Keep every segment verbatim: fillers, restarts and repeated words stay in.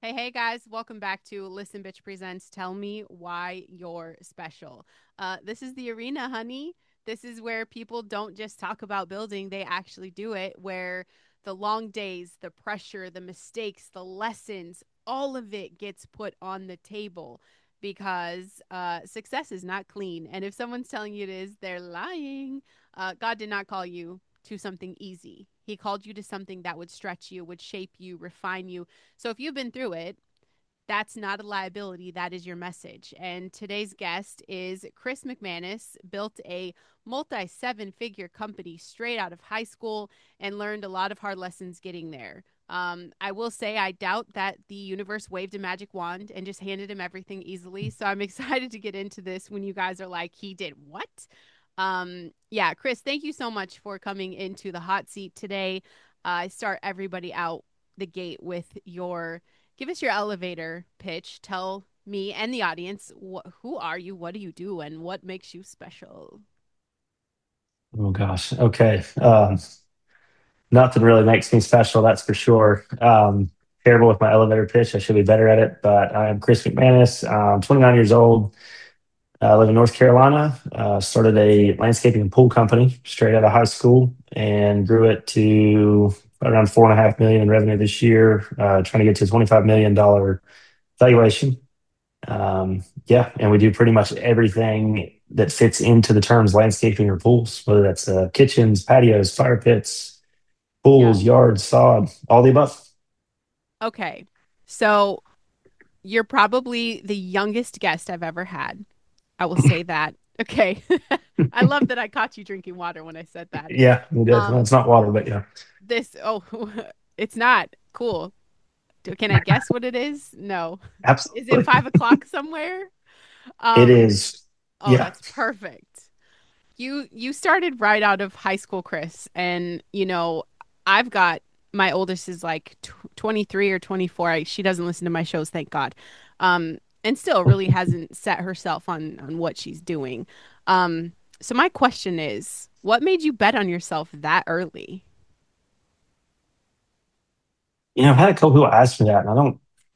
Hey, hey guys, welcome back to Listen Bitch Presents Tell Me Why You're Special. Uh, this is the arena, honey. This is where people don't just talk about building, they actually do it, where the long days, the pressure, the mistakes, the lessons, all of it gets put on the table because uh, success is not clean. And if someone's telling you it is, they're lying. Uh, God did not call you to something easy. He called you to something that would stretch you, would shape you, refine you. So if you've been through it, that's not a liability. That is your message. And today's guest is Chris McManus, built a multi seven figure company straight out of high school and learned a lot of hard lessons getting there. Um, I will say, I doubt that the universe waved a magic wand and just handed him everything easily. So I'm excited to get into this when you guys are like, he did what? Um, yeah, Chris, thank you so much for coming into the hot seat today. Uh, I start everybody out the gate with your give us your elevator pitch. Tell me and the audience wh- who are you, what do you do, and what makes you special. Oh gosh. Okay. Um, nothing really makes me special, that's for sure. Um, terrible with my elevator pitch. I should be better at it, but I am Chris McManus. I'm twenty-nine years old. I live in North Carolina. Uh, started a landscaping and pool company straight out of high school and grew it to around four and a half million in revenue this year, uh, trying to get to a twenty-five million dollar valuation. Um, yeah, and we do pretty much everything that fits into the terms landscaping or pools, whether that's uh, kitchens, patios, fire pits, Yeah. pools, yards, sod, all the above. Okay. So you're probably the youngest guest I've ever had. I will say that. Okay. I love that I caught you drinking water when I said that. Yeah, we did. Well, Um, it's not water, but yeah, this, oh, it's not cool. Can I guess what it is? No. Is it absolutely. five o'clock somewhere? It Um, is. oh, Yeah. that's perfect. you you started right out of high school, Chris, and you know I've got my oldest is like tw- twenty-three or twenty-four. I, she doesn't listen to my shows, thank God. Um, and still really hasn't set herself on on what she's doing. Um, so my question is, what made you bet on yourself that early? You know, I've had a couple people ask me that, and I don't,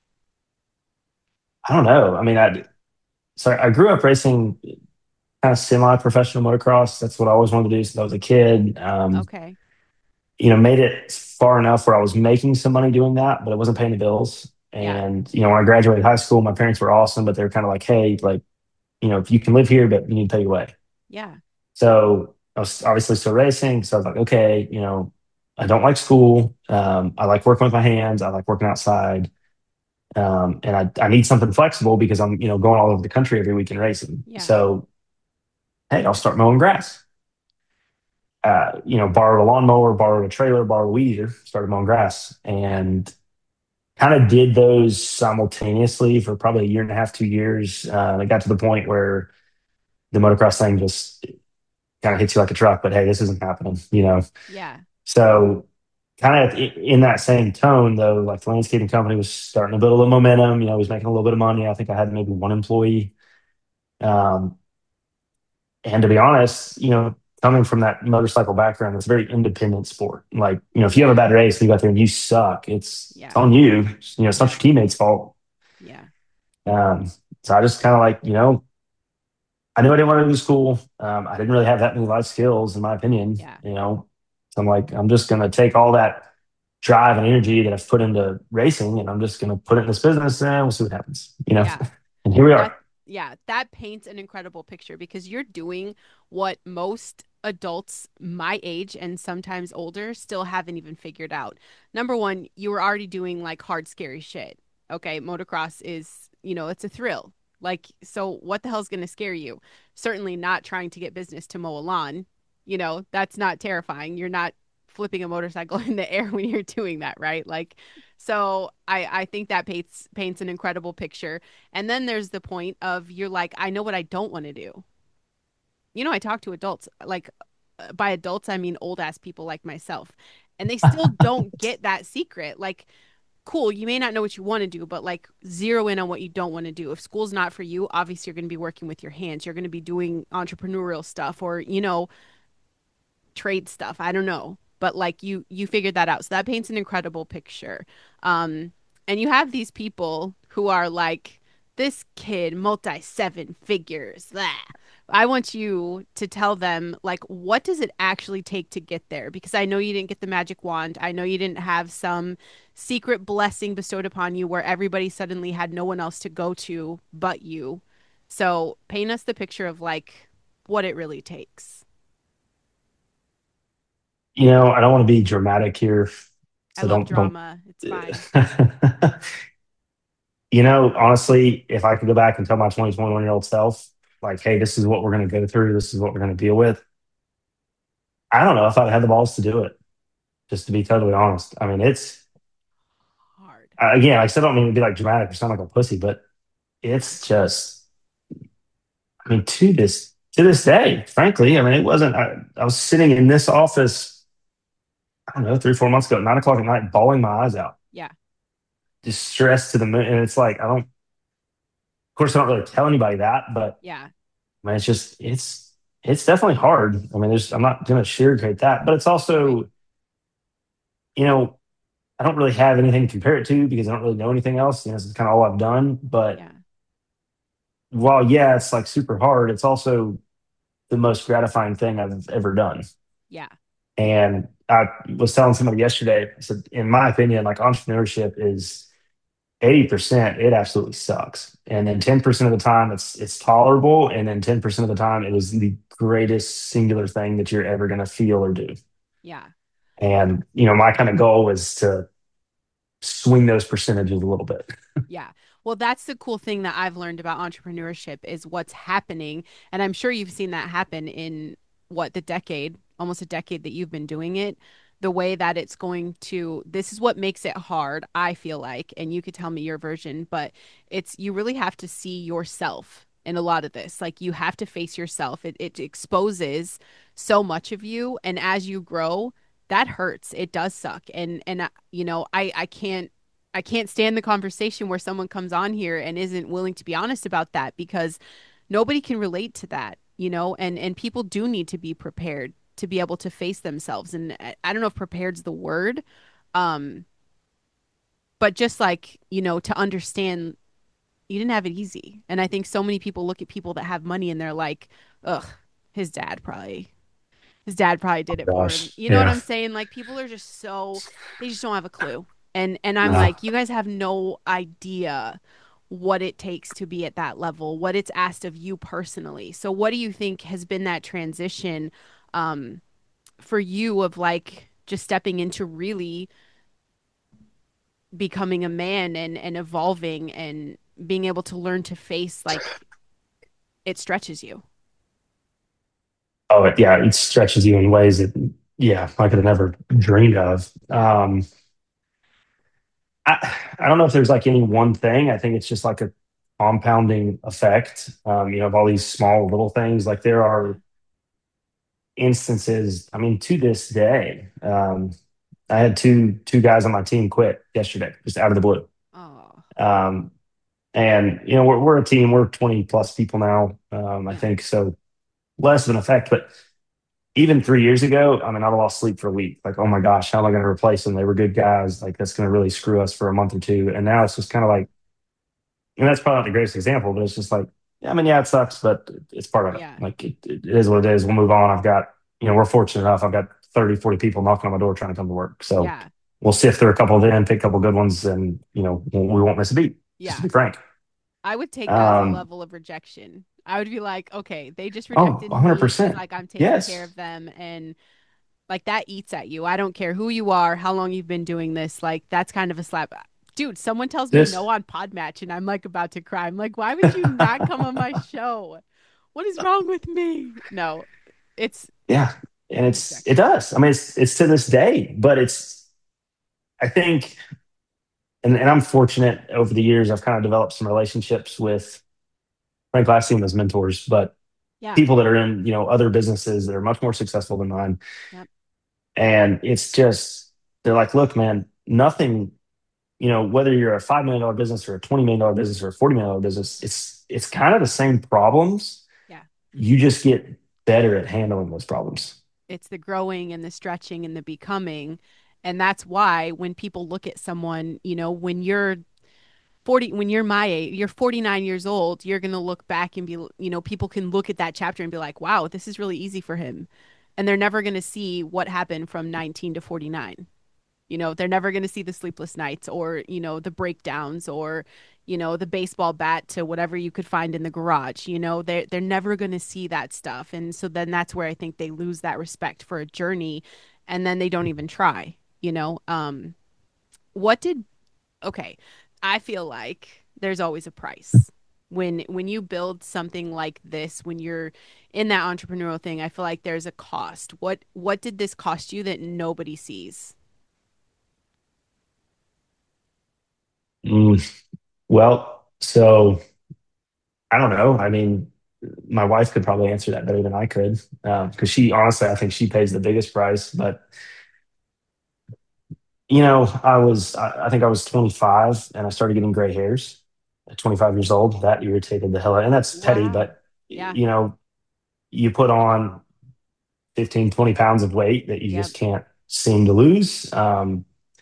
I don't know. I mean, I, so I grew up racing kind of semi-professional motocross. That's what I always wanted to do since I was a kid. Um, Okay. you know, made it far enough where I was making some money doing that, but it wasn't paying the bills. Yeah. And, you know, when I graduated high school, my parents were awesome, but they were kind of like, hey, like, you know, if you can live here, but you need to pay your way. Yeah. So I was obviously still racing. So I was like, okay, you know, I don't like school. Um, I like working with my hands. I like working outside. Um, and I, I need something flexible because I'm, you know, going all over the country every weekend racing. Yeah. So, hey, I'll start mowing grass. Uh, you know, borrowed a lawnmower, borrowed a trailer, borrowed a weed eater, started mowing grass, Yeah. and kind of did those simultaneously for probably a year and a half, two years. Uh, and it got to the point where the motocross thing just kind of hits you like a truck. But hey, this isn't happening, you know. Yeah. So kind of in that same tone, though, like the landscaping company was starting to build a little momentum. You know, I was making a little bit of money. I think I had maybe one employee. Um, And to be honest, you know, coming from that motorcycle background, it's a very independent sport. Like, you know, if you have a Yeah. bad race and you go out there and you suck, it's it's Yeah. on you. You know, it's not Yeah. your teammates' fault. Yeah. Um, so I just kind of like, you know, I knew I didn't want to do school. Um, I didn't really have that many life skills, in my opinion. Yeah. You know, so I'm like, I'm just gonna take all that drive and energy that I've put into racing, and I'm just gonna put it in this business, and we'll see what happens. You know, Yeah. and here we That are. yeah, that paints an incredible picture because you're doing what most adults my age and sometimes older still haven't even figured out. Number one, you were already doing like hard, scary shit. Okay, motocross is, you know, it's a thrill. Like, so what the hell's gonna scare you? Certainly not trying to get business to mow a lawn. You know, that's not terrifying. You're not flipping a motorcycle in the air when you're doing that, right? Like, so I I think that paints paints an incredible picture. And then there's the point of you're like, I know what I don't want to do. You know, I talk to adults, like uh, by adults, I mean old ass people like myself, and they still don't get that secret. Like, cool, you may not know what you want to do, but like zero in on what you don't want to do. If school's not for you, obviously you're going to be working with your hands. You're going to be doing entrepreneurial stuff or, you know, trade stuff. I don't know. But like you you figured that out. So that paints an incredible picture. Um And you have these people who are like, this kid, multi seven figures. Blah. I want you to tell them, like, what does it actually take to get there? Because I know you didn't get the magic wand. I know you didn't have some secret blessing bestowed upon you where everybody suddenly had no one else to go to but you. So paint us the picture of like what it really takes. You know, I don't want to be dramatic here, I so love don't don't. drama. It's fine. You know, honestly, if I could go back and tell my twenty, twenty-one year old self, like, hey, this is what we're going to go through, this is what we're going to deal with, I don't know if I'd had the balls to do it, just to be totally honest. I mean, it's, Hard. again, I still don't mean to be like dramatic or sound like a pussy, but it's just, I mean, to this, to this day, frankly, I mean, it wasn't, I, I was sitting in this office, I don't know, three, four months ago, at nine o'clock at night, bawling my eyes out, Yeah. just stressed to the moon. And it's like, I don't, of course, I don't really tell anybody that, but Yeah. I mean, it's just it's it's definitely hard. I mean, there's I'm not going to sugarcoat that, but it's Right. also, you know, I don't really have anything to compare it to because I don't really know anything else. You know, this is kind of all I've done. But Yeah. while yeah, it's like super hard, it's also the most gratifying thing I've ever done. Yeah. And I was telling somebody yesterday, I said, in my opinion, like entrepreneurship is eighty percent, it absolutely sucks. And then ten percent of the time it's it's tolerable. And then ten percent of the time it is the greatest singular thing that you're ever gonna feel or do. Yeah. And you know, my kind of goal is to swing those percentages a little bit. Yeah. Well, that's the cool thing that I've learned about entrepreneurship is what's happening. And I'm sure you've seen that happen in what the decade, almost a decade that you've been doing it. The way that it's going to, this is what makes it hard, I feel like. And you could tell me your version, but it's, you really have to see yourself in a lot of this. Like you have to face yourself. It, it exposes so much of you. And as you grow, that hurts. It does suck. And, and, uh, you know, I, I can't, I can't stand the conversation where someone comes on here and isn't willing to be honest about that because nobody can relate to that, you know, and and people do need to be prepared to be able to face themselves. And I, I don't know if prepared's the word, um, but just like, you know, to understand you didn't have it easy. And I think so many people look at people that have money and they're like, ugh, his dad probably his dad probably did it for him. Gosh. You know what Yeah. I'm saying? Like people are just so they just don't have a clue. And and I'm No. like, you guys have no idea what it takes to be at that level, what it's asked of you personally. So what do you think has been that transition um for you of like just stepping into really becoming a man and and evolving and being able to learn to face like it stretches you. Oh, it, yeah, it stretches you in ways that, yeah, I could have never dreamed of. Yeah. Um, I, I don't know if there's like any one thing. I think it's just like a compounding effect, um, you know, of all these small little things. Like there Yeah. are instances, I mean, to this day, um, I had two two guys on my team quit yesterday, just out of the blue. Oh. Um, and you know, we're we're a team, we're twenty plus people now, um, I Yeah. think, so less of an effect. But even three years ago, I mean, I lost sleep for a week. Like, oh my gosh, how am I going to replace them? They were good guys. Like, that's going to really screw us for a month or two. And now it's just kind of like, and that's probably not the greatest example, but it's just like, yeah, I mean, yeah, it sucks, but it's part of it. Yeah. Like, it, it is what it is. We'll move on. I've got, you know, we're fortunate enough. I've got thirty, forty people knocking on my door trying to come to work. So Yeah. we'll sift through a couple of them, pick a couple of good ones, and, you know, we won't miss a beat, just to Yeah. be frank. I would take that as a Um, level of rejection. I would be like, okay, they just oh, rejected me. It's one hundred percent. like I'm taking care Yes. of them. And like that eats at you. I don't care who you are, how long you've been doing this. Like that's kind of a slap. Dude, someone tells me This, no on Podmatch and I'm like about to cry. I'm like, why would you not come on my show? What is wrong with me? No, it's yeah. And it's, it rejection. does. I mean, it's, it's to this day, but it's, I think, and, and I'm fortunate over the years, I've kind of developed some relationships with, frankly, I see them as mentors, but Yeah. people that are in, you know, other businesses that are much more successful than mine. Yep. And it's just, they're like, look, man, nothing, you know, whether you're a five million dollar business or a twenty million dollar business or a forty million dollar business, it's, it's kind of the same problems. Yeah. You just get better at handling those problems. It's the growing and the stretching and the becoming. And that's why when people look at someone, you know, when you're forty, when you're my age, you're forty-nine years old, you're going to look back and be, you know, people can look at that chapter and be like, wow, this is really easy for him. And they're never going to see what happened from nineteen to forty-nine. You know, they're never going to see the sleepless nights or, you know, the breakdowns or, you know, the baseball bat to whatever you could find in the garage. You know, they're, they're never going to see that stuff. And so then that's where I think they lose that respect for a journey and then they don't even try, you know. Um, what did, okay, I feel like there's always a price. When when you build something like this, when you're in that entrepreneurial thing, I feel like there's a cost. What what did this cost you that nobody sees? Mm, well, so I don't know. I mean, my wife could probably answer that better than I could, because she honestly, I think she pays the biggest price. But you know, I was, I, I think I was twenty-five and I started getting gray hairs at twenty-five years old. That irritated the hell out, and that's petty, Wow. but Yeah. you know, you put on fifteen, twenty pounds of weight that you Yep. just can't seem to lose. Um,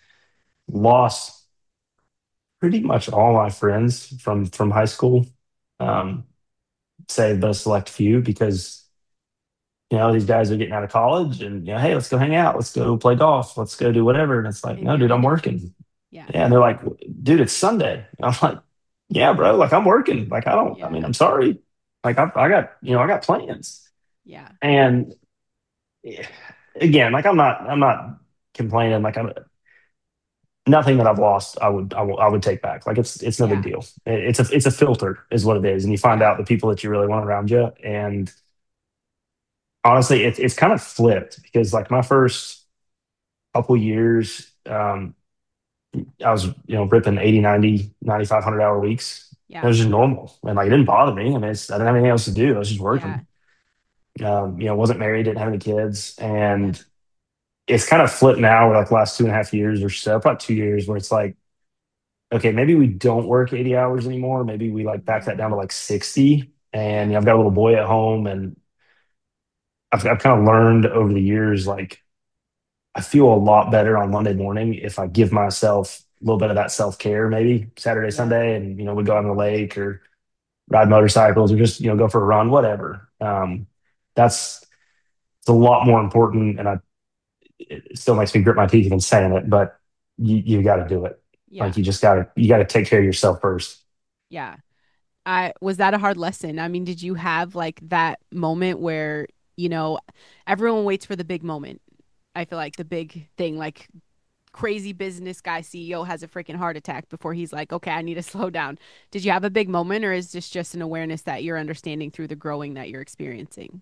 lost pretty much all my friends from from high school. Um, say but a select few because you know these guys are getting out of college and you know, hey, let's go hang out, let's go play golf, let's go do whatever. And it's like, In no, your dude, I'm industry. working. Yeah. Yeah, and they're like, dude, it's Sunday. I'm like, yeah, bro, like I'm working. Like I don't. I Yeah. mean, I'm sorry. Like I, I got you know I got plans. Yeah. And eh, again, like I'm not I'm not complaining. Like I'm nothing that I've lost, I would I, will, I would take back. Like it's it's no big Yeah. deal. It's a it's a filter, is what it is, and you find Yeah. out the people that you really want around you. And honestly, it's it's kind of flipped because like my first couple years, um, I was you know ripping eighty, ninety, ninety five hundred hour weeks. It Yeah. was just normal, and like it didn't bother me. I mean, it's, I didn't have anything else to do. I was just Yeah. working. Um, you know, wasn't married, didn't have any kids, Yep. and it's kind of flipped now. Like the last two and a half years or so, probably two years, where it's like okay, maybe we don't work eighty hours anymore. Maybe we like back that down to Mm-hmm. like sixty. And Yeah. you know, I've got a little boy at home and I've, I've kind of learned over the years, like I feel a lot better on Monday morning if I give myself a little bit of that self care, maybe Saturday, Yep. Sunday, and, you know, we go out on the lake or ride motorcycles or just, you know, go for a run, whatever. Um, that's, it's a lot more important. And I, it still makes me grit my teeth even saying it, but you, you got to do it. Yeah. Like you just got to, you got to take care of yourself first. Yeah. I was that a hard lesson? I mean, did you have like that moment where, you know, everyone waits for the big moment. I feel like the big thing, like crazy business guy C E O has a freaking heart attack before he's like, okay, I need to slow down. Did you have a big moment or is this just an awareness that you're understanding through the growing that you're experiencing?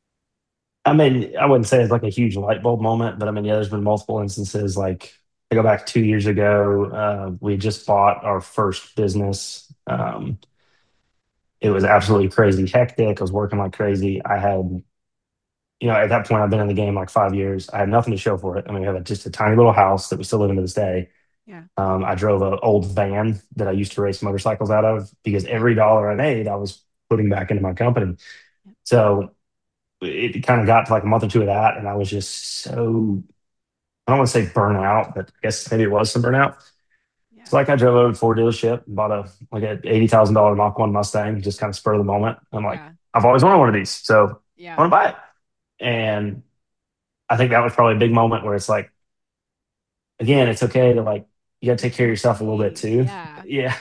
I mean, I wouldn't say it's like a huge light bulb moment, but I mean, yeah, there's been multiple instances. Like I go back two years ago, uh, we just bought our first business. Um, it was absolutely crazy hectic. I was working like crazy. I had, you know, at that point, I've been in the game like five years. I had nothing to show for it. I mean, we have a, just a tiny little house that we still live in to this day. Yeah. Um, I drove an old van that I used to race motorcycles out of because Yep. every dollar I made, I was putting back into my company. Yep. So it kind of got to like a month or two of that, and I was just so I don't want to say burnout, but I guess maybe it was some burnout. Yeah. So like I drove over to Ford dealership and bought a like a eighty thousand dollar Mach One Mustang, just kind of spur of the moment. I'm like, Yeah. I've always wanted one of these, so I Yeah. want to buy it. And I think that was probably a big moment where it's like, again, it's okay to like you got to take care of yourself a little bit Hey, too. yeah. Yeah.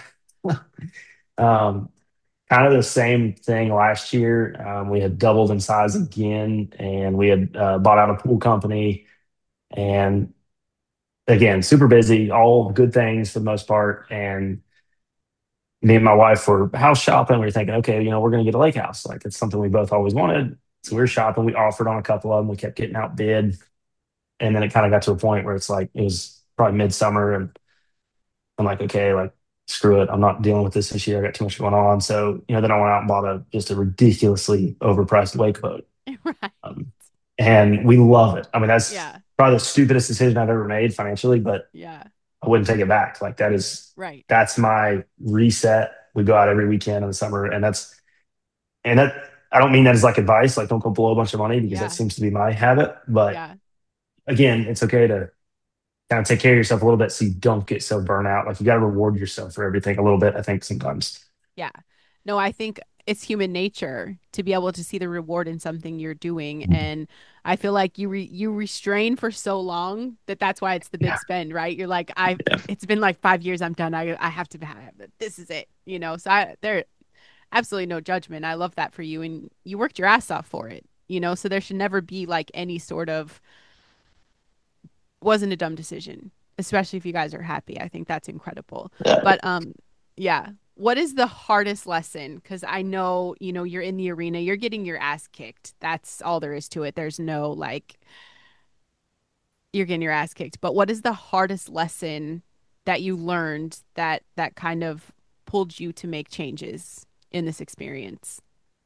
um, Kind of the same thing last year. Um, we had doubled in size again, and we had uh, bought out a pool company. And again, super busy, all good things for the most part. And me and my wife were house shopping. We were thinking, okay, you know, we're going to get a lake house. Like it's something we both always wanted. So we were Yeah. shopping. We offered on a couple of them. We kept getting outbid. And then it kind of got to a point where it's like, it was probably midsummer. And I'm like, okay, like, screw it. I'm not dealing with this this year. I got too much going on. So, you know, then I went out and bought a just a ridiculously overpriced wake boat. Right. Um, and we love it. I mean, that's Yeah. probably the stupidest decision I've ever made financially, but Yeah. I wouldn't take it back. Like that is Right. that's my reset. We go out every weekend in the summer, and that's and that I don't mean that as like advice. Like don't go blow a bunch of money because that Yeah. seems to be my habit. But Yeah. again, it's okay to kind of take care of yourself a little bit so you don't get so burnt out. Like you got to reward yourself for everything a little bit, I think sometimes. Yeah. No, I think it's human nature to be able to see the reward in something you're doing, and I feel like you re- you restrain for so long that that's why it's the Yeah. big spend, right? You're like, I it's been like five years, I'm done. I I have to have it. This is it, you know. So I there absolutely no judgment. I love that for you, and you worked your ass off for it, you know. So there should never be like any sort of wasn't a dumb decision, especially if you guys are happy. I think that's incredible. Yeah. But um yeah, what is the hardest lesson? Cuz I know, you know, you're in the arena, you're getting your ass kicked. That's all there is to it. There's no like you're getting your ass kicked. But what is the hardest lesson that you learned that that kind of pulled you to make changes in this experience?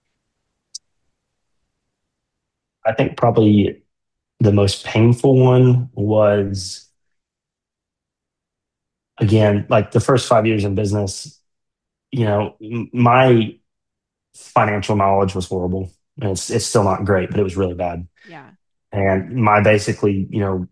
I think probably the most painful one was, again, like the first five years in business, you know, m- my financial knowledge was horrible. And it's, it's still not great, but it was really bad. Yeah. And my basically, you know,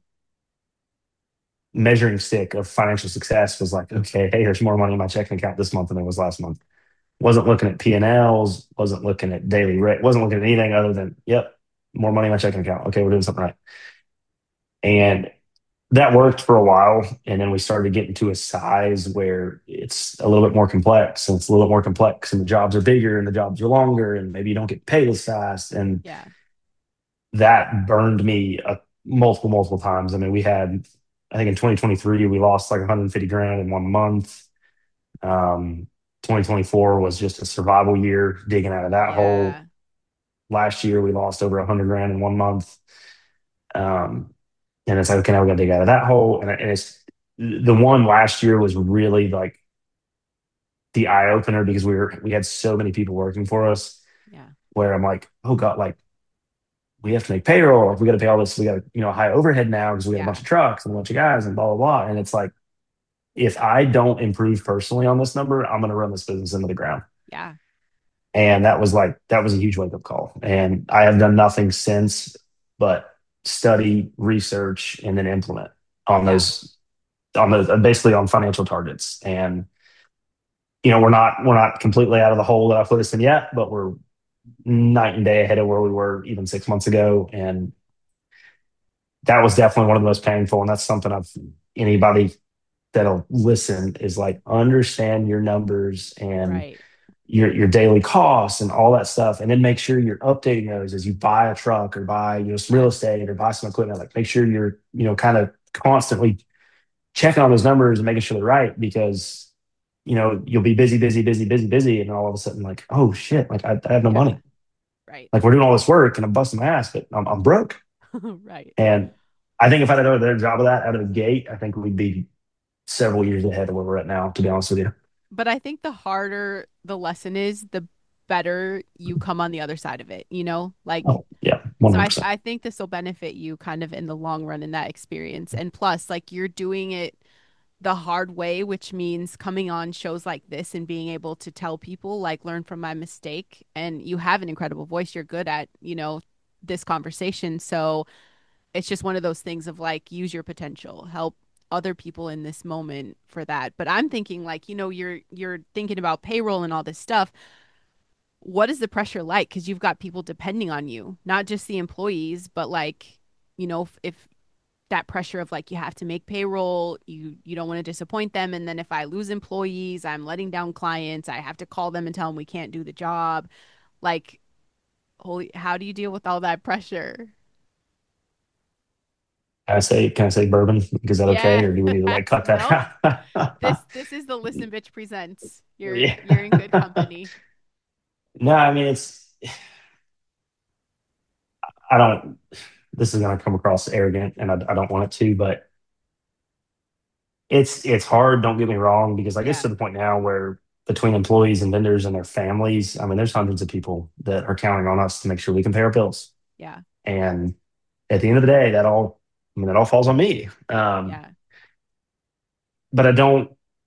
measuring stick of financial success was like, okay, hey, there's more money in my checking account this month than there was last month. Wasn't looking at P and Ls, wasn't looking at daily rate, wasn't looking at anything other than, yep, more money in my checking account. Okay, we're doing something right. And that worked for a while. And then we started getting to a size where it's a little bit more complex and it's a little bit more complex and the jobs are bigger and the jobs are longer and maybe you don't get paid as fast. And Yeah. that burned me uh, multiple, multiple times. I mean, we had, I think in twenty twenty-three, we lost like one hundred fifty grand in one month. Um, twenty twenty-four was just a survival year digging out of that hole. Yeah. Last year, we lost over one hundred grand in one month. Um, and it's like, okay, now we got to dig out of that hole. And, and it's the one last year was really like the eye opener because we were, we had so many people working for us Yeah. where I'm like, oh God, like we have to make payroll. Like we got to pay all this. We got, you know, high overhead now because we got a Yeah. bunch of trucks and a bunch of guys and blah, blah, blah. And it's like, if I don't improve personally on this number, I'm going to run this business into the ground. Yeah. And that was like, that was a huge wake up call. And I have done nothing since but study, research, and then implement on Yeah. those, on those, basically on financial targets. And, you know, we're not, we're not completely out of the hole that I put us in yet, but we're night and day ahead of where we were even six months ago. And that was definitely one of the most painful. And that's something I've, anybody that'll listen is like, understand your numbers and Right. your your daily costs and all that stuff, and then make sure you're updating those as you buy a truck or buy, you know, some Yeah. real estate or buy some equipment. Like make sure you're, you know, kind of constantly checking on those numbers and making sure they're right, because you know you'll be busy, busy, busy, busy, busy, and all of a sudden like, oh shit, like I, I have no Yeah. money. Right. Like we're doing all this work and I'm busting my ass, but I'm, I'm broke. Right. And I think if I had done a better job of that out of the gate, I think we'd be several years ahead of where we're at now. To be honest with you. But I think the harder the lesson is, the better you come on the other side of it, you know? Like, Oh yeah, one so hundred I, percent. I think this will benefit you kind of in the long run in that experience. And plus, like, you're doing it the hard way, which means coming on shows like this and being able to tell people, like, learn from my mistake. And you have an incredible voice. You're good at, you know, this conversation. So it's just one of those things of like, use your potential, help other people in this moment for that. But I'm thinking like, you know, you're you're thinking about payroll and all this stuff. What is the pressure like? Because you've got people depending on you, not just the employees, but like, you know, if, if that pressure of like you have to make payroll, you you don't want to disappoint them, and then if I lose employees, I'm letting down clients, I have to call them and tell them we can't do the job. Like, holy, how do you deal with all that pressure? Can I say can I say bourbon? Is that okay, Yeah. or do we need to like cut that Nope. This out? this is the Listen Bitch presents. You're Yeah. you're in good company. No, I mean it's, I don't. This is going to come across arrogant, and I, I don't want it to, but it's it's hard. Don't get me wrong, because like it's Yeah. to the point now where between employees and vendors and their families, I mean, there's hundreds of people that are counting on us to make sure we can pay our bills. Yeah. And at the end of the day, that all, I mean, that all falls on me. Um, Yeah. but I don't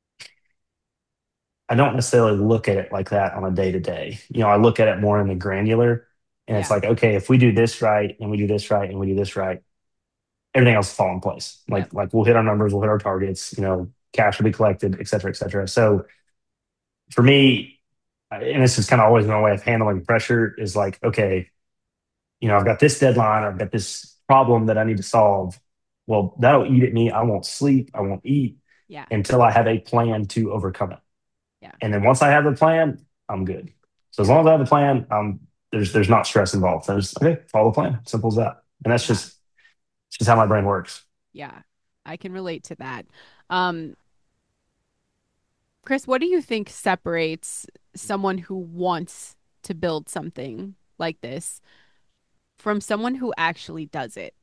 I don't necessarily look at it like that on a day to day. You know, I look at it more in the granular, and it's Yeah. like, okay, if we do this right and we do this right and we do this right, everything else will fall in place. Yep. Like like we'll hit our numbers, we'll hit our targets, you know, cash will be collected, et cetera, et cetera. So for me, and this is kind of always my way of handling pressure is like, okay, you know, I've got this deadline, I've got this problem that I need to solve. Well, that'll eat at me. I won't sleep, I won't eat Yeah. until I have a plan to overcome it. Yeah. And then once I have the plan, I'm good. So as Yeah. long as I have a plan, um, there's there's not stress involved. There's okay, follow the plan. Simple as that. And that's Yeah. just it's just how my brain works. Yeah. I can relate to that. Um, Chris, what do you think separates someone who wants to build something like this from someone who actually does it?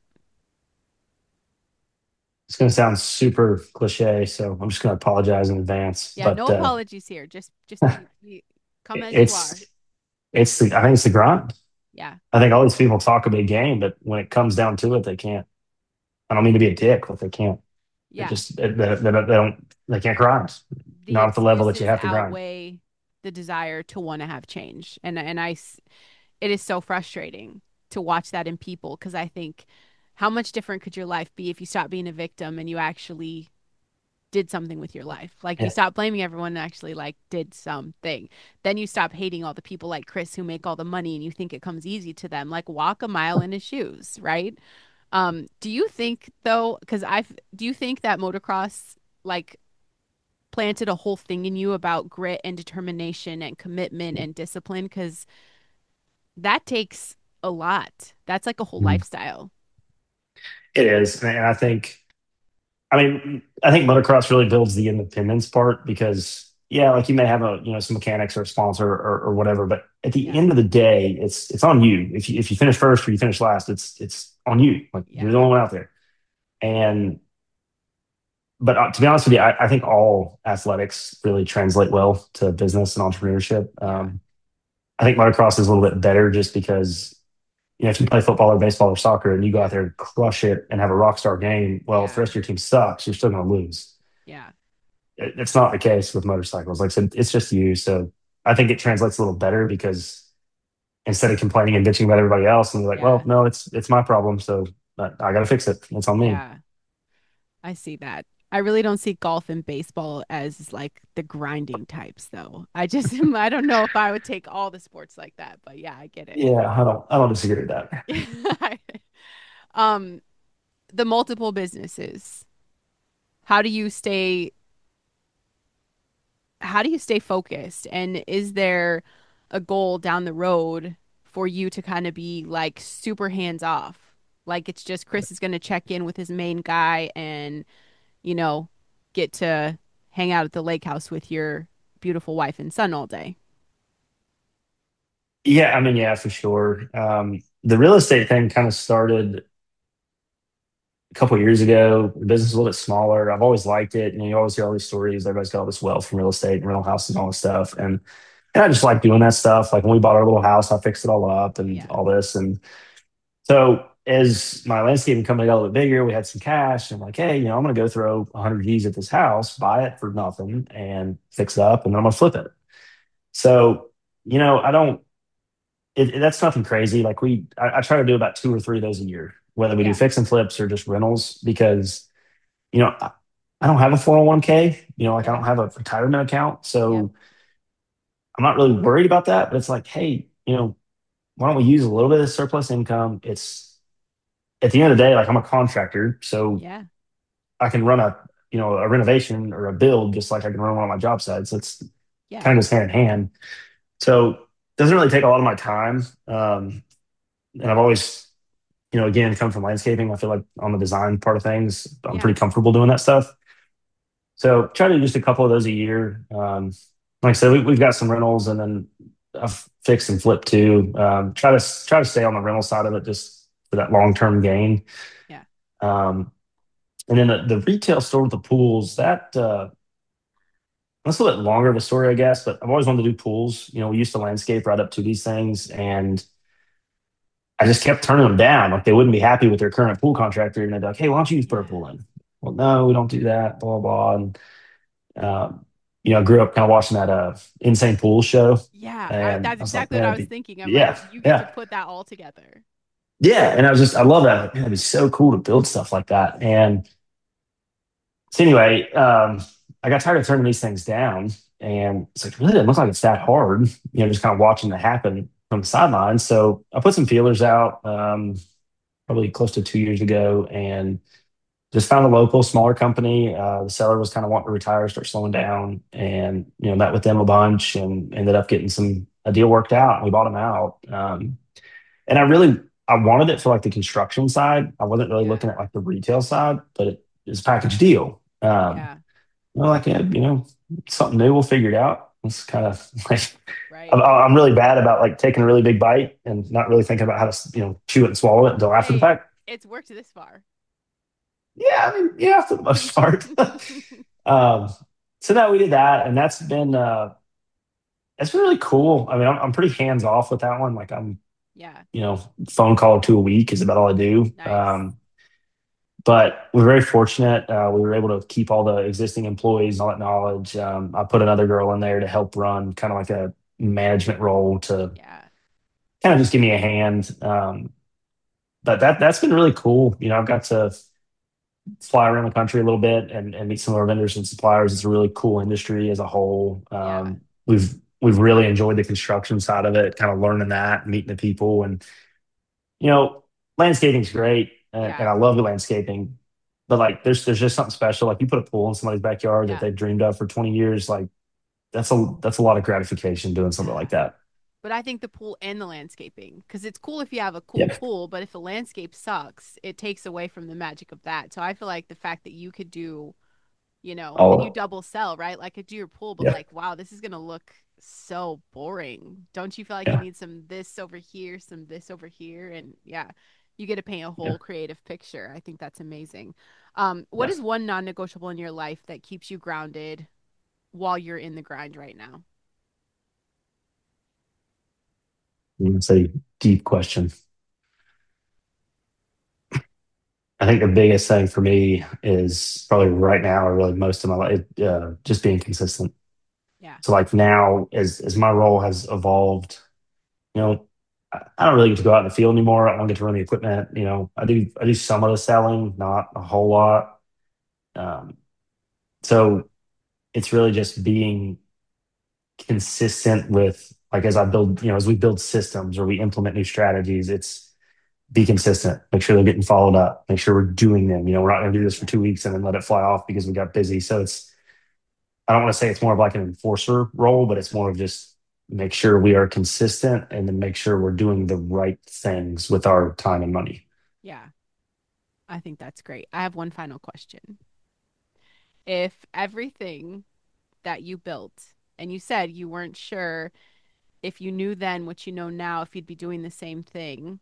It's going to sound super cliche, so I'm just going to apologize in advance. Yeah, no But uh, apologies here. Just just be, be come as you are. it's it's the I think it's the grind. Yeah. I think all these people talk a big game, but when it comes down to it, they can't. I don't mean to be a dick, but they can't. They Yeah. just they, they, they don't they can't grind. The Not at the level that you excuses have to grind. outweigh the desire to want to have change. And and I it is so frustrating to watch that in people because I think how much different could your life be if you stopped being a victim and you actually did something with your life. Like you Yeah, stop blaming everyone and actually like did something. Then you stop hating all the people like Chris who make all the money and you think it comes easy to them. Like walk a mile in his shoes, right? Um, do you think though, because I've do you think that motocross like planted a whole thing in you about grit and determination and commitment and discipline? Because that takes a lot. That's like a whole Mhm. lifestyle. It is, and I think I mean, I think motocross really builds the independence part because, yeah, like you may have a, you know, some mechanics or a sponsor or, or whatever, but at the Yeah. end of the day, it's it's on you. If you if you finish first or you finish last, it's it's on you. Like you're Yeah. the only one out there. And but uh, to be honest with you, I, I think all athletics really translate well to business and entrepreneurship. Yeah. Um, I think motocross is a little bit better just because you know, if you play football or baseball or soccer and you go Yeah. out there and crush it and have a rock star game, well, if the Yeah. rest of your team sucks, you're still going to lose. Yeah. It- It's not the case with motorcycles. Like I said, it's just you. So I think it translates a little better because instead of complaining and bitching about everybody else, and you're like, well, Yeah. no, it's it's my problem. So I, I got to fix it. It's on me. Yeah. I see that. I really don't see golf and baseball as like the grinding types though. I just I don't know if I would take all the sports like that, but yeah, I get Yeah, I don't I don't disagree with that. it. um the multiple businesses. How do you stay how do you stay focused? And is there a goal down the road for you to kind of be like super hands off? Like it's just Chris is going to check in with his main guy and, you know, get to hang out at the lake house with your beautiful wife and son all day. Yeah, I mean, yeah, for sure. Um, the real estate thing kind of started a couple of years ago. The business is a little bit smaller. I've always liked it. And you always hear all these stories. Everybody's got all this wealth from real estate and rental houses and all this stuff. And, and I just like doing that stuff. Like when we bought our little house, I fixed it all up and Yeah. all this. And so as my landscaping company got a little bit bigger, we had some cash. And I'm like, hey, you know, I'm going to go throw one hundred G's at this house, buy it for nothing and fix it up. And then I'm going to flip it. So, you know, I don't, it, it- that's nothing crazy. Like we, I, I try to do about two or three of those a year, whether we do Yeah. fix and flips or just rentals, because you know I, I don't have a four oh one k. You know, like I Yeah. don't have a retirement account, Yep. so I'm not really worried about that. But it's like, hey, you know, why don't we use a little bit of surplus income? It's at the end of the day, like I'm a contractor, so Yeah. I can run a you know a renovation or a build just like I can run one on my job sites. It's Yeah. kind of goes hand in hand. So it doesn't really take a lot of my time. Um, and I've always you know, again, come from landscaping. I feel like on the design part of things, I'm Yeah. pretty comfortable doing that stuff. So try to do just a couple of those a year. Um, like I said, we, we've got some rentals and then I've fixed and flipped too. Um, try to try to stay on the rental side of it just for that long term gain. Yeah. Um, and then the, the retail store with the pools, that uh, that's a little bit longer of a story, I guess. But I've always wanted to do pools. You know, we used to landscape right up to these things, and I just kept turning them down. Like they wouldn't be happy with their current pool contractor, and they'd be like, "Hey, why don't you use Yeah. Purple?" And well, no, we don't do that. Blah blah. And um, you know, I grew up kind of watching that uh, Insane Pool show, Yeah. I, and that's I was like, exactly what "Man, I it'd was be, thinking. I'm like, yeah, you get to yeah, put that all together. yeah, and I was just I love that. Like, man, it'd be so cool to build stuff like that. And so anyway, um, I got tired of turning these things down, and it's like, it really didn't look like it's that hard, you know, just kind of watching it happen from the sidelines. So I put some feelers out, um, probably close to two years ago, and just found a local smaller company. Uh, the seller was kind of wanting to retire, start slowing down, and you know, met with them a bunch, and ended up getting some a deal worked out. And we bought them out, um, and I really I wanted it for like the construction side. I wasn't really Yeah. looking at like the retail side, but it is a package deal. Um, Yeah. well, like, yeah, you know, something new. We'll figure it out. It's kind of like Right. I'm, I'm really bad about like taking a really big bite and not really thinking about how to, you know, chew it and swallow it until after the Hey, fact. it's worked this far. Yeah, I mean, yeah, for the most part. um, so now we did that, and that's been uh, it's been really cool. I mean, I'm, I'm pretty hands off with that one. Like, I'm, Yeah. you know, phone call or two a week is about all I do. Nice. Um, but we're very fortunate. Uh, we were able to keep all the existing employees and all that knowledge. Um, I put another girl in there to help run kind of like a management role to Yeah. kind of just give me a hand. Um, but that that's been really cool. You know, I've got to fly around the country a little bit and, and meet some of our vendors and suppliers. It's a really cool industry as a whole. Yeah. Um, we've we've really enjoyed the construction side of it, kind of learning that, meeting the people, and you know, landscaping's great, and, Yeah. and I love the landscaping. But like, there's there's just something special. Like you put a pool in somebody's backyard that Yeah. they've dreamed of for twenty years. Like that's a that's a lot of gratification doing something Yeah. like that. But I think the pool and the landscaping, because it's cool if you have a cool Yeah. pool, but if the landscape sucks, it takes away from the magic of that. So I feel like the fact that you could do, you know, and you Oh, double sell, right? Like could do your pool, but yeah. like, wow, this is gonna look so boring. Don't you feel like you Yeah. need some this over here, some this over here, and yeah, you get to paint a Yeah. whole creative picture. I think that's amazing. Um, what Yeah. is one non-negotiable in your life that keeps you grounded while you're in the grind right now? It's a deep question. I think the biggest thing for me is probably right now, or really most of my life, uh, just being consistent. Yeah. So like now, as as my role has evolved, you know, I, I don't really get to go out in the field anymore. I don't get to run the equipment. You know, I do I do some of the selling, not a whole lot. Um, so it's really just being consistent with like as I build, you know, as we build systems or we implement new strategies, it's be consistent, make sure they're getting followed up, make sure we're doing them. You know, we're not going to do this for Yeah. two weeks and then let it fly off because we got busy. So it's, I don't want to say it's more of like an enforcer role, but it's more of just make sure we are consistent and then make sure we're doing the right things with our time and money. Yeah. I think that's great. I have one final question. If everything that you built, and you said you weren't sure if you knew then what you know now, if you'd be doing the same thing,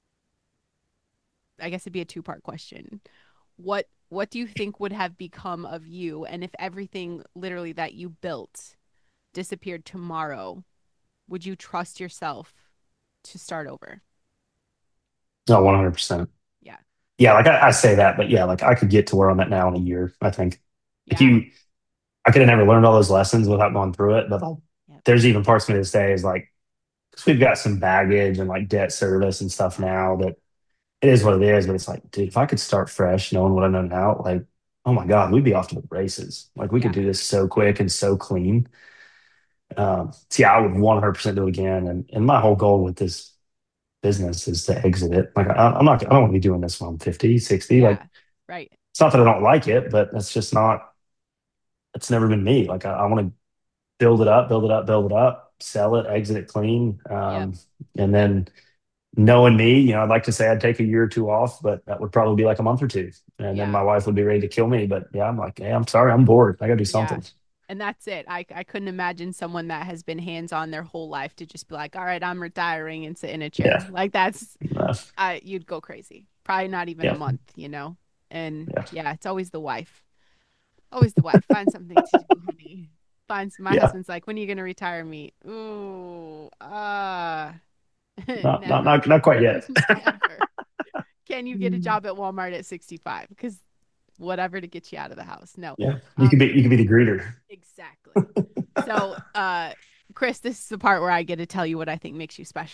I guess it'd be a two-part question. What what do you think would have become of you? And if everything literally that you built disappeared tomorrow, would you trust yourself to start over? No, one hundred percent. Yeah. Yeah, like I, I say that, but yeah, like I could get to where I'm at now in a year, I think. Like Yeah. you, I could have never learned all those lessons without going through it, but like, Yep. there's even parts of me this day is like, because we've got some baggage and like debt service and stuff Yeah. now that it is what it is. But it's like, dude, if I could start fresh, knowing what I know now, like, oh my God, we'd be off to the races. Like, we could Yeah. do this so quick and so clean. Um, so yeah, I would one hundred percent do it again. And and my whole goal with this business is to exit it. Like, I, I'm not, I don't want to be doing this when I'm fifty, sixty. Like, Yeah. Right. it's not that I don't like it, but that's just not, it's never been me. Like, I, I want to build it up, build it up, build it up, sell it, exit it clean. Yep. Um, and then knowing me, you know, I'd like to say I'd take a year or two off, but that would probably be like a month or two. And then Yeah. my wife would be ready to kill me. But yeah, I'm like, hey, I'm sorry, I'm bored. I gotta do Yeah. something. And that's it. I I couldn't imagine someone that has been hands on their whole life to just be like, all right, I'm retiring and sit in a chair. Yeah. Like that's Uh, I you'd go crazy. Probably not even a yeah. month, you know? And Yeah. yeah, it's always the wife. Always the wife. Find something to do, honey. Finds my Yeah. husband's like, when are you gonna retire me? Ooh, uh Not not never. not not quite yet. Never. Can you get a job at Walmart at sixty-five? Because whatever to get you out of the house. No. Yeah. You could Um, be you could be the greeter. exactly. So, uh, Chris, this is the part where I get to tell you what I think makes you special.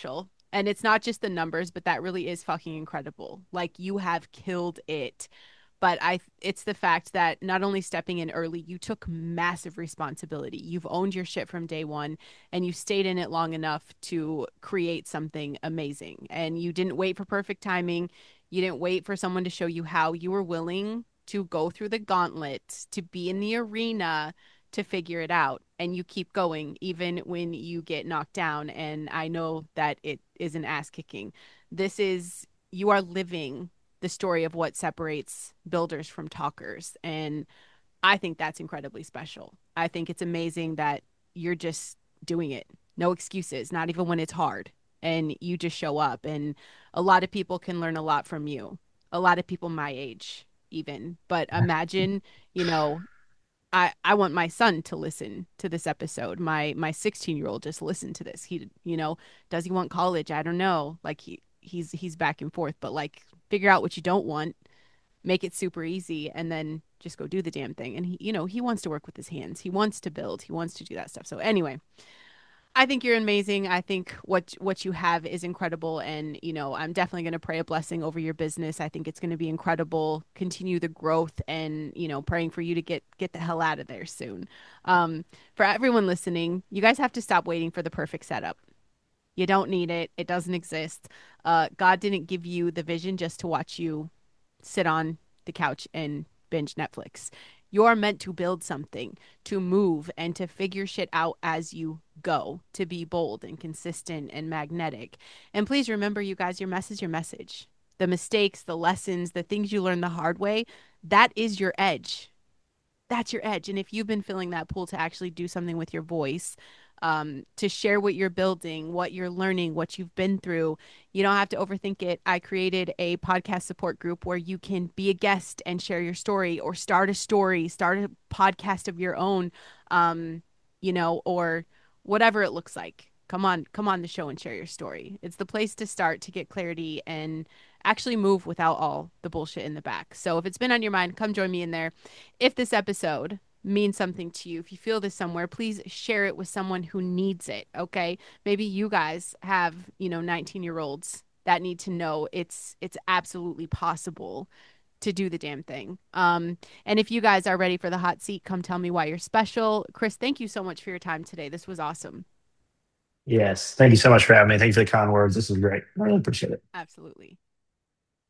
And it's not just the numbers, but that really is fucking incredible. Like you have killed it. But I it's the fact that not only stepping in early, you took massive responsibility. You've owned your shit from day one and you stayed in it long enough to create something amazing. And you didn't wait for perfect timing. You didn't wait for someone to show you how. You were willing to go through the gauntlet, to be in the arena, to figure it out. And you keep going even when you get knocked down. And I know that it is an ass kicking. This is, you are living the story of what separates builders from talkers. And I think that's incredibly special. I think it's amazing that you're just doing it. No excuses, not even when it's hard. And you just show up. And a lot of people can learn a lot from you. A lot of people my age, even. But imagine, you know, I, I want my son to listen to this episode. My my sixteen year old just listened to this. He, you know, does he want college? I don't know. Like he he's he's back and forth, but like figure out what you don't want, make it super easy, and then just go do the damn thing. And he, you know, he wants to work with his hands. He wants to build. He wants to do that stuff. So anyway, I think you're amazing. I think what what you have is incredible, and you know I'm definitely going to pray a blessing over your business. I think it's going to be incredible. Continue the growth, and you know praying for you to get get the hell out of there soon. Um, for everyone listening, you guys have to stop waiting for the perfect setup. You don't need it. It doesn't exist. Uh, God didn't give you the vision just to watch you sit on the couch and binge Netflix. You're meant to build something, to move, and to figure shit out as you go, to be bold and consistent and magnetic. And please remember, you guys, your mess is your message. The mistakes, the lessons, the things you learn the hard way, that is your edge. That's your edge. And if you've been feeling that pull to actually do something with your voice, um, to share what you're building, what you're learning, what you've been through, you don't have to overthink it. I created a podcast support group where you can be a guest and share your story, or start a story, start a podcast of your own, um, you know, or whatever it looks like. Come on, come on the show and share your story. It's the place to start to get clarity and actually move without all the bullshit in the back. So if it's been on your mind, come join me in there. If this episode means something to you, if you feel this somewhere, please share it with someone who needs it. Okay. Maybe you guys have, you know, nineteen year olds that need to know it's, it's absolutely possible to do the damn thing. Um, and if you guys are ready for the hot seat, come tell me why you're special. Chris, thank you so much for your time today. This was awesome. Yes. Thank you so much for having me. Thank you for the kind words. This is great. I really appreciate it. Absolutely.